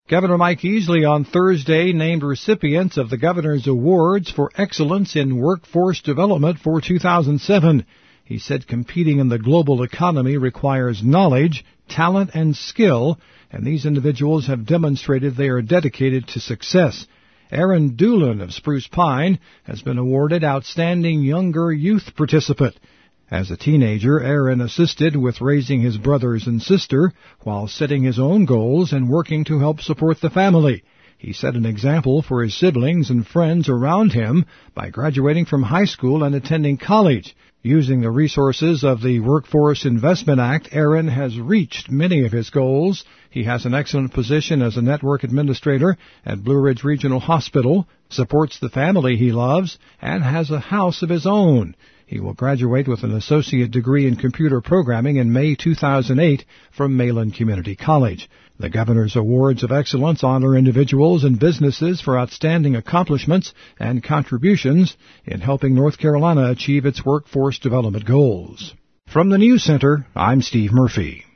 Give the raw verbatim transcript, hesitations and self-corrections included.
Governor Mike Easley on Thursday named recipients of the Governor's Awards for Excellence in Workforce Development for two thousand seven. He said competing in the global economy requires knowledge, talent, and skill, and these individuals have demonstrated they are dedicated to success. Aaron Doolin of Spruce Pine has been awarded Outstanding Younger Youth Participant. As a teenager, Aaron assisted with raising his brothers and sister while setting his own goals and working to help support the family. He set an example for his siblings and friends around him by graduating from high school and attending college. Using the resources of the Workforce Investment Act, Aaron has reached many of his goals. He has an excellent position as a network administrator at Blue Ridge Regional Hospital, supports the family he loves, and has a house of his own. He will graduate with an associate degree in computer programming in May two thousand eight from Malin Community College. The Governor's Awards of Excellence honor individuals and businesses for outstanding accomplishments and contributions in helping North Carolina achieve its workforce development goals. From the News Center, I'm Steve Murphy.